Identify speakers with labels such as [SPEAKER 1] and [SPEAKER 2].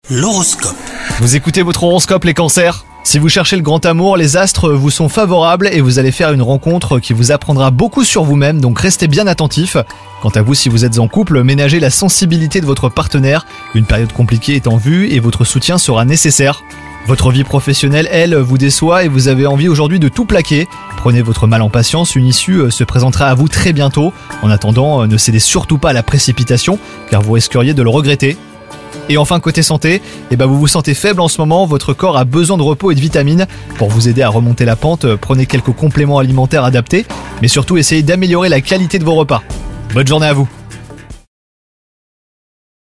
[SPEAKER 1] L'horoscope.
[SPEAKER 2] Vous écoutez votre horoscope les cancers ? Si vous cherchez le grand amour, les astres vous sont favorables et vous allez faire une rencontre qui vous apprendra beaucoup sur vous-même, donc restez bien attentifs. Quant à vous, si vous êtes en couple, ménagez la sensibilité de votre partenaire. Une période compliquée est en vue et votre soutien sera nécessaire. Votre vie professionnelle, elle, vous déçoit et vous avez envie aujourd'hui de tout plaquer. Prenez votre mal en patience, une issue se présentera à vous très bientôt. En attendant, ne cédez surtout pas à la précipitation, car vous risqueriez de le regretter. Et enfin côté santé, vous vous sentez faible en ce moment, votre corps a besoin de repos et de vitamines. Pour vous aider à remonter la pente, prenez quelques compléments alimentaires adaptés, mais surtout essayez d'améliorer la qualité de vos repas. Bonne journée à vous.